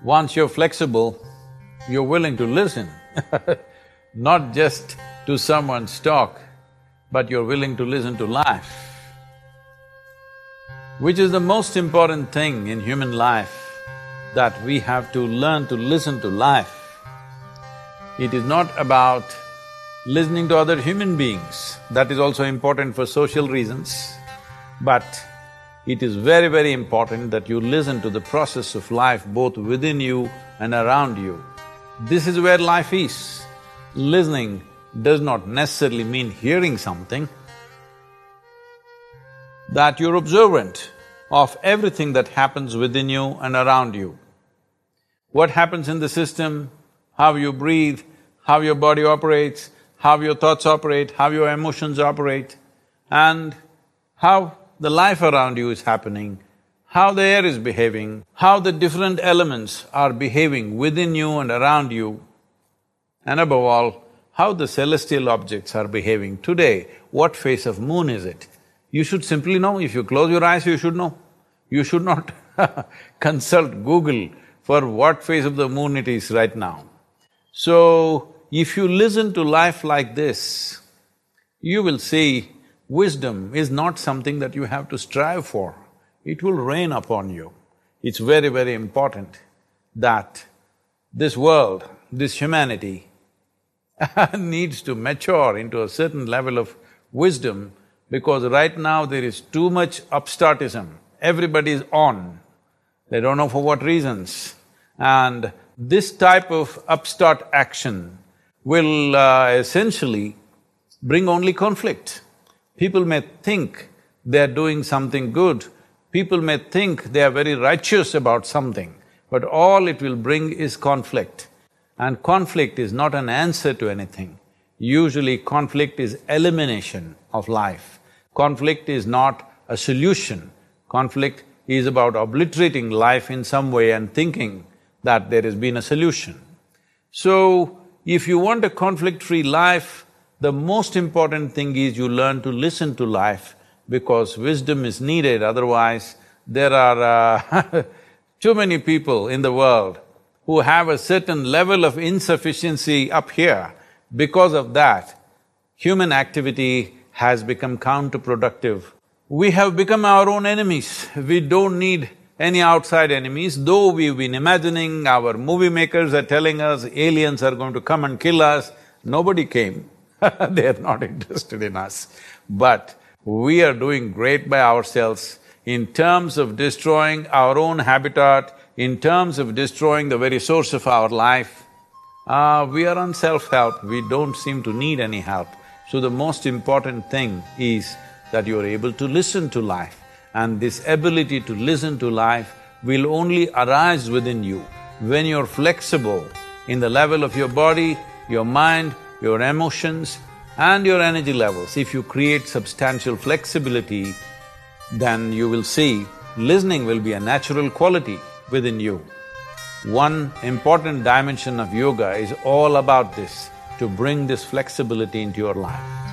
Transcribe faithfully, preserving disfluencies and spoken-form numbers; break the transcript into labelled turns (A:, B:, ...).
A: Once you're flexible, you're willing to listen not just to someone's talk, but you're willing to listen to life, which is the most important thing in human life, that we have to learn to listen to life. It is not about listening to other human beings, that is also important for social reasons, but it is very, very important that you listen to the process of life both within you and around you. This is where life is. Listening does not necessarily mean hearing something, that you're observant of everything that happens within you and around you. What happens in the system, how you breathe, how your body operates, how your thoughts operate, how your emotions operate, and how the life around you is happening, how the air is behaving, how the different elements are behaving within you and around you, and above all, how the celestial objects are behaving. Today, what phase of moon is it? You should simply know. If you close your eyes, you should know. You should not consult Google for what phase of the moon it is right now. So, if you listen to life like this, you will see wisdom is not something that you have to strive for, it will rain upon you. It's very, very important that this world, this humanity needs to mature into a certain level of wisdom, because right now there is too much upstartism. Everybody is on, they don't know for what reasons. And this type of upstart action will uh, essentially bring only conflict. People may think they're doing something good, people may think they are very righteous about something, but all it will bring is conflict. And conflict is not an answer to anything. Usually conflict is elimination of life. Conflict is not a solution. Conflict is about obliterating life in some way and thinking that there has been a solution. So, if you want a conflict-free life, the most important thing is you learn to listen to life, because wisdom is needed, otherwise there are uh too many people in the world who have a certain level of insufficiency up here. Because of that, human activity has become counterproductive. We have become our own enemies. We don't need any outside enemies, though we've been imagining, our movie makers are telling us aliens are going to come and kill us. Nobody came. They're not interested in us. But we are doing great by ourselves in terms of destroying our own habitat, in terms of destroying the very source of our life. Uh, we are on self-help, we don't seem to need any help. So the most important thing is that you are able to listen to life, and this ability to listen to life will only arise within you when you're flexible in the level of your body, your mind, your emotions and your energy levels. If you create substantial flexibility, then you will see listening will be a natural quality within you. One important dimension of yoga is all about this, to bring this flexibility into your life.